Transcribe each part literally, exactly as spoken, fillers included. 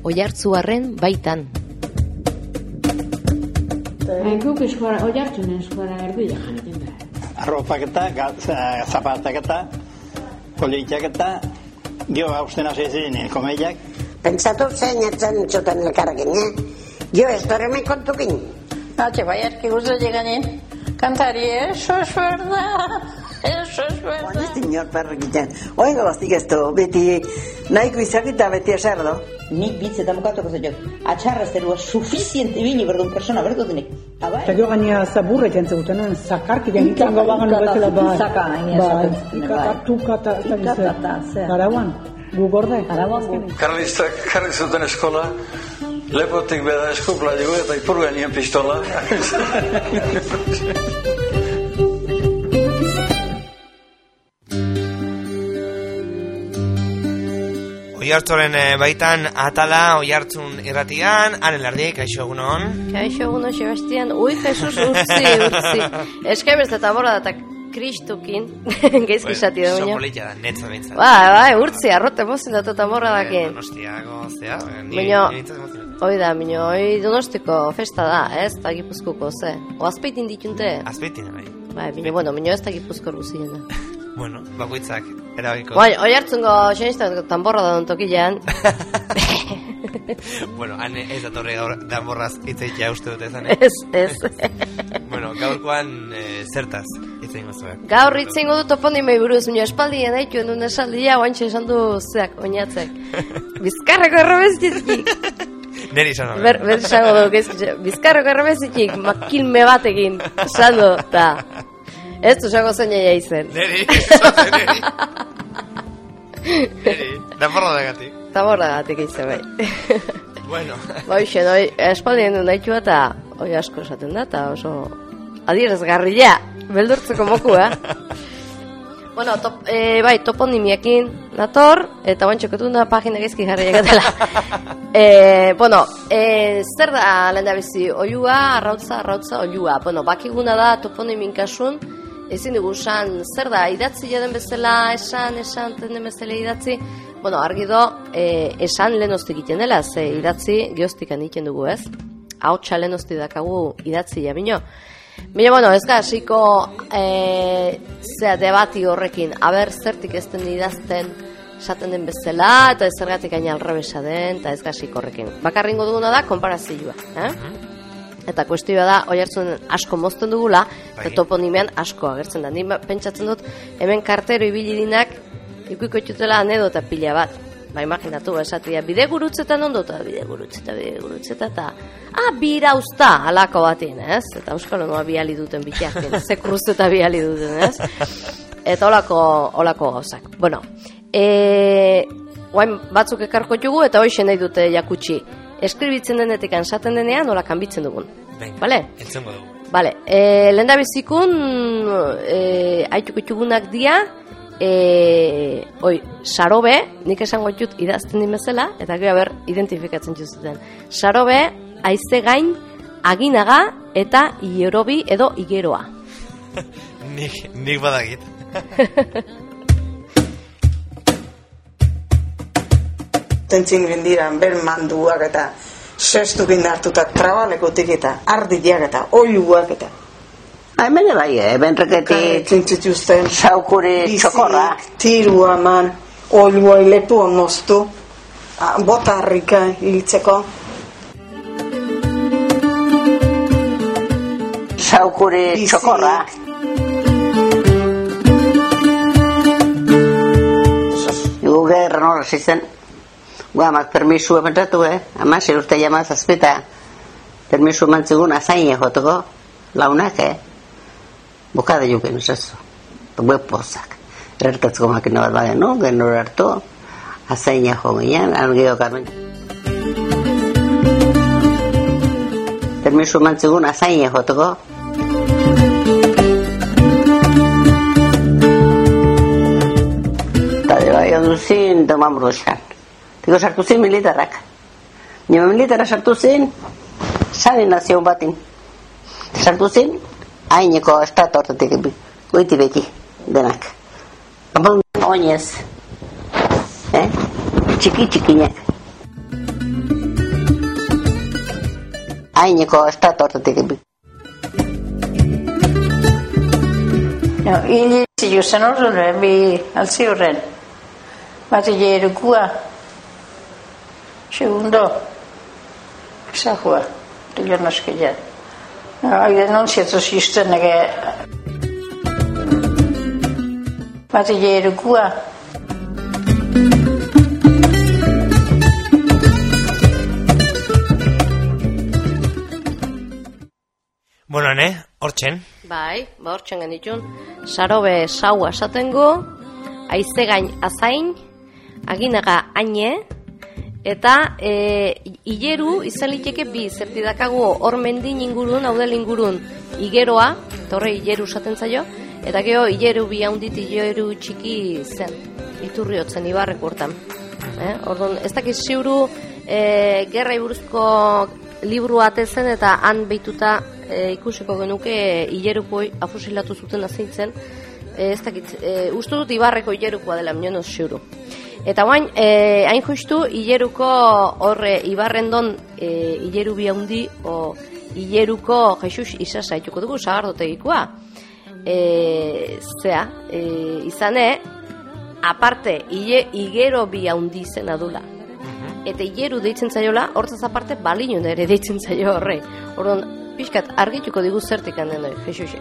Oiartzuarren baitan. Guk eskora, Oiartzun eskora erdia jarrekin da. Arropaketa, zapataketa, politaketa, gio hausten hasi ziren komediak. Pentsatu zein etzen txuten elkarrekin, eh? Gio ez doreme kontukin. Nache, baiarki guzo lleganen, kantari, eso es verdad, eso es verdad. Oan ez dinor perrekiten, oiga bastik ez du, beti nahiko izakita beti eserdo. Nik bitz eta mokatuko zetok, atxarra zerua suficiente bini berdun persona berdu denik. Eta gero gainea zaburra jantzen gutenen, zakarki jantzen gobagan bezala bai. Zaka, hain esaten. Ikata, tukata, Arauan, gu gorde. Karlistak jarri zuten eskola, lepotik beda eskupla dugu eta ipurga nien pistola. Oiartzoren baitan atala Oiartzun irratian, Ane Lardi, kaixo egunon. Kaixo egunon, Sebastian. Ui, Jesus, urtzi, urtzi. Eskaibez eta borra datak kristukin, geizki zati da baina. Sopolitza da, netza bintzat. Ba, ba, urtzi, arrote mozin dut eta borra dakin. Donostiako, zea, Baina, hoi da, minio, hoi Donostiko festa da, ez, eta Gipuzkoko, ze. O azpeitin ditunte. Azpeitin, bai. Bai, minio, bueno, minio ez da Gipuzko guzien da. Bueno, bakoitzak, erabiko. Bai, oi hartzungo xeniztan tamborra da dontokilean. Bueno, hane ez datorre gaur danborraz itzeitea uste dut ezan. Ez, ez. Bueno, gaurkoan e, zertaz itzein gozuak. Gaur itzein godu toponimei buruz, minio espaldien haitu endun esaldia, oantxe esan du zeak, oinatzek. Bizkarreko errobezitzik. Neri esan hori. Ber, ber esango du, bizkarreko errobezitzik, makilme batekin, esan du, eta... Ez du zago zein eia izen. Neri, esan neri. Neri, danborra da gati. Danborra da gatik izan bai. Bueno. Ba, hoxe, noi, espaldien du nahitu eta hoi asko esaten da, eta oso adierazgarria, beldurtzeko moku, eh? Bueno, top, e, bai, toponimiakin nator, eta bantxoketun da pagina gezki jarri egatela. e, bueno, e, zer da lehen da bizi, oiua, arrautza, arrautza, oiua. Bueno, bakiguna da toponimin kasun, ezin dugu esan, zer da, idatzi jaden bezala, esan, esan, tenden bezala idatzi. Bueno, argi do, e, esan lehenostik egiten dela, ze idatzi geoztikan egiten dugu, ez? Hautsa lehenostik dakagu idatzi jabino. Baina, bueno, ez gaziko e, zea debati horrekin, aber zertik ez den idazten esaten den bezala, eta ez zergatik gaina alrebesa den, eta ez gaziko horrekin. Bakarringo duguna da, konparazioa, eh? Eta kuestioa da, Oiartzun asko mozten dugula, eta toponimean asko agertzen da. Ni pentsatzen dut, hemen kartero ibili dinak, ikuiko txutela anedota pila bat. Ba, imaginatu, esatia, bide gurutzetan ondota, bide gurutzeta, bide gurutzeta, eta, ah, bira usta, alako batien, ez? Eta euskalo noa biali duten bitiakin, ze kruzeta biali duten, ez? Eta olako, olako gauzak. Bueno, e, guain batzuk ekarko jugu, eta hoxe nahi dute jakutsi. Eskribitzen denetik ansaten denean, nola kanbitzen dugun. Venga, vale? Eltzengo dugu. Vale, e, lehen da bizikun, e, haituko txugunak dia, e, oi, sarobe, nik esango txut idazten dimezela, eta gero ber, identifikatzen txuzuten. Sarobe, aize gain, aginaga, eta ierobi edo igeroa. nik, nik badagit. Tentzin gindiran, ber manduak eta sestukin hartuta trabalekutik eta ardiak eta oiuak eta. Hemen bai, benreketi txintzituzten saukuri txokorra. Tirua man, oilua lepu onoztu, botarrika hiltzeko. Saukuri txokorra. Igu gerran horra zizen. Guamak permisu ementatu, eh? Amase urte jamaz azpita. Permisu mantzigun azain egoteko. Launak, eh? Bukade juken usazu. Bue pozak. Ererkatzeko makina bat baden, no? Genur hartu. Azain ego ginen, algio karmen. Permisu mantzigun azain egoteko. Tade bai onduzin, toman bruxan. Tiko sartu zin militarrak. Nime militara sartu zin, sanin nazion batin. Sartu zin, haineko estatu hortetik goiti beki denak. Kapon oinez. Eh? Txiki txikinek. haineko estatortetik. No, hili ziuzen horren, bi altzi horren. Bat ilerukua. Segundo. Zahua. Dilo noskila. No, haide non zietzu zizten ege. Bat ilerukua. Bueno, ne, hortzen. Bai, ba hortzen genitun. Sarobe saua esatengo, aize gain azain, aginaga aine, eta e, hileru izan liteke bi, zertidakago hor mendin ingurun, haudel ingurun, higeroa, torre hileru esaten zaio, eta gero hileru bi haundit hileru txiki zen, iturri hotzen ibarrek urtan. Eh? Orduan, ez dakiz ziuru e, gerra iburuzko liburu atezen eta han behituta e, ikusiko genuke hileruko afusilatu zuten azeitzen, e, ez dakit, e, uste dut ibarreko hilerukoa dela, minonoz ziuru. Eta guain, e, hain justu, hileruko horre ibarrendon e, hileru bi haundi, o hileruko Jesus isasa ituko dugu, sagardotegikoa. E, zea, e, izane, aparte, higero bi haundi zen adula. Eta hileru deitzen zaiola, hortzaz aparte, balinon ere deitzen zaio horre. Orduan, pixkat, argituko digu zertik handen doi, Jesusek.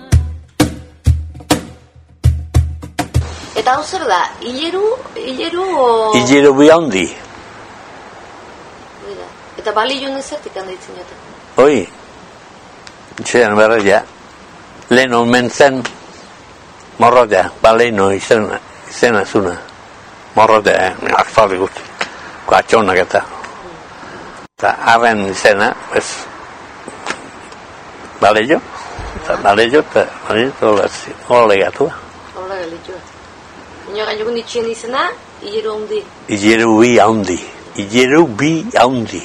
Eta hau zer da, hileru, hileru o... Hileru bi haundi. Eta balinon zertik handen deitzen joten. Oi, txean berra ja, lehen omen zen, morrotea, baleno izena, izena zuna. Morrotea, eh, akfaldi gut. Kuatxonak eta eta arren izena ez baleio eta baleio eta baleio hola legatua hola galitua ino gainokun ditxien izena hileru haundi hileru bi haundi hileru bi haundi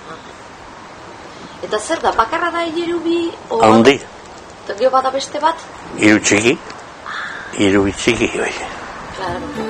eta zer da, bakarra da hileru bi haundi eta gero bada beste bat hiru txiki hiru txiki bai claro.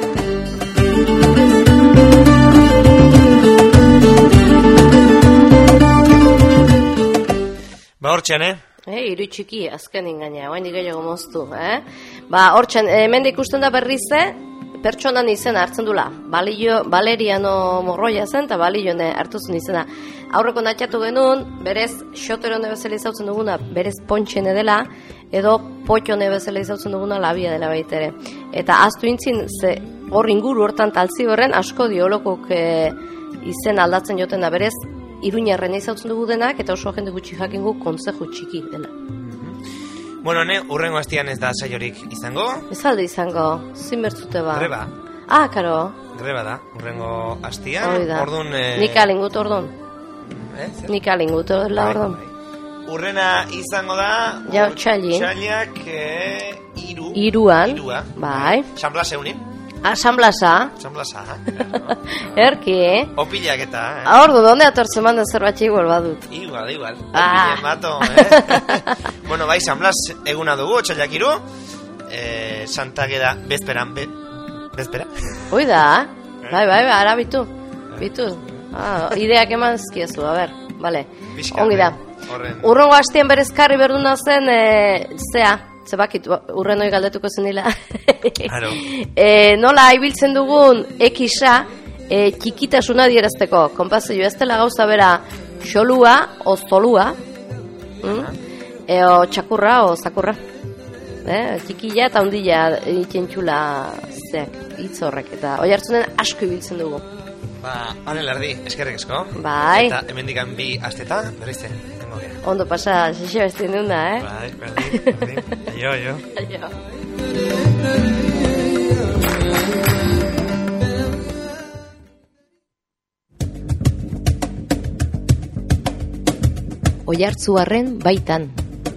Ba, hortxean, eh? Eh, iru txiki, azken ingaina, oain digaiago moztu, eh? Ba, hortxean, hemen ikusten da berrize, pertsonan izena hartzen dula. Balio, Valeriano Morroia zen, eta Balioen hartu zen izena. Aurreko natxatu genuen, berez, xoteron bezala izautzen duguna, berez pontxene dela, edo potxone bezala izautzen duguna labia dela baitere. Eta aztu intzin, ze hor inguru hortan talzi horren, asko diolokok e, izen aldatzen joten da berez, Iruñarren izautzen dugu denak, eta oso jende gutxi jakingu kontzeju txiki dela. Bueno, ne, urrengo hastian ez da saiorik izango? Ez alde izango, zin bertzute ba. Greba. Ah, karo. Greba da, urrengo hastian. Hoi da, ordun, eh... nik alingut ordon. Eh? Nik alingut la ordon. Urrena izango da... Ja, txalin. Txaliak, eh, iru. Iruan. Irua. Bai. San Blas eunin. Ah, San Blasa. San Blasa. Erki, eh? Opilak eta, eh? Ordu, donde atortzen manda zerbait igual badut. Igual, igual. Ah. Opilak mato, eh? Bueno, bai, San Blas eguna dugu, txaliak iru. Eh, Santa Geda bezperan, be... bezpera. Hoi da, bai, bai, bai, ara bitu. Bitu. Ah, ideak eman zkiezu, a ber, bale. Ongi da. Urrengo hastean berezkarri berduna zen, e, zea, zebakit, urren hori galdetuko zen dila. Claro. E, nola ibiltzen dugun ekisa, e, txikitasuna dierazteko. Konpazio, ez dela gauza bera xolua o zolua, mm? e, o txakurra o zakurra. Eh, txikila eta ondila itxentxula zeak, hitz horrek. Eta oi hartzunen asko ibiltzen dugu. Ba, Ane Lardi, eskerrik esko. Bai. Eta hemendikan bi asteta, berrize, tengo gea. Ondo pasa, xixo ez dinduna, eh? Bai, berdin, berdin. Aio, aio. Aio. Oiartzuarren baitan.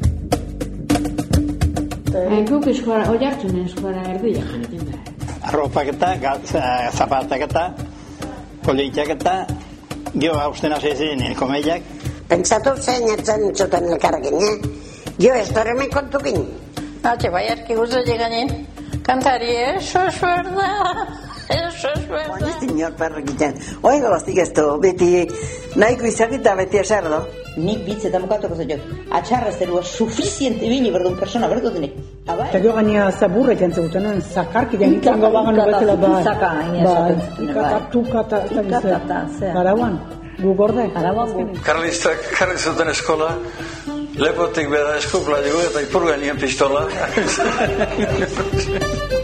Guk eskora, oiartzunen eskora erdia janekin da. Arropaketa, zapataketa, politaketa, gio hausten hasi ziren komeiak. Pentsatu zein etzen txuten elkarrekin, eh? Jo ez dorremen kontukin. Hatxe, bai arki guzo lleganen, kantari, eso es verdad, eso es verdad. inor perrak egiten. Oingo gaztik ez du, beti nahiko izakita beti eser do. Nik bitz eta mokatuko zaitut. Atxarra zerua suficiente bini berdun persona berdu denik. Eta gero gaina zaburra egiten zegutenen, zakarki janitlango bagan bezala bai. Zaka, bai. Ikata, tukata, ikata, Arauan, gu gorde. Arauan gu. Karlistak karri zuten eskola, lepotik beda eskupla dugu eta ipurgan nien pistola.